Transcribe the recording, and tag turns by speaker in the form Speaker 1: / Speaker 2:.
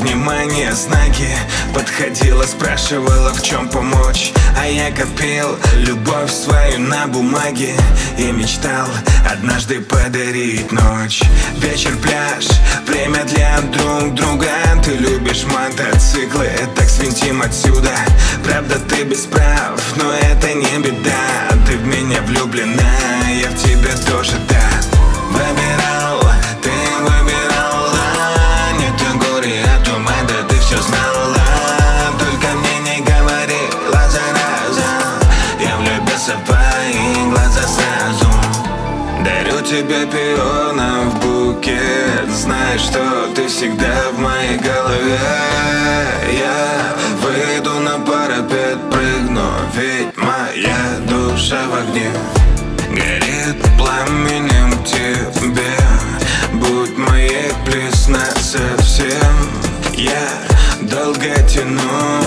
Speaker 1: внимание, знаки. Подходила, спрашивала, в чем помочь. А я копил любовь свою на бумаге и мечтал однажды подарить ночь. Вечер, пляж, время для друг друга. Ты любишь мотоциклы, так свинтим отсюда. Правда, ты без прав, но это не беда. Ты в меня влюблена, я в тебя тоже, да. Выбирал, ты выбирала. Не то горе, а то да ты все знала. Только мне не говорила, зараза. Я влюбился в твои глаза сразу. Дарю тебе пионов букет. Знаешь, что ты всегда в моей голове. Я выйду на парапет, прыгну, ведь моя душа в огне. Горит пламенем к тебе. Будь моей, плесна совсем. Я долго тяну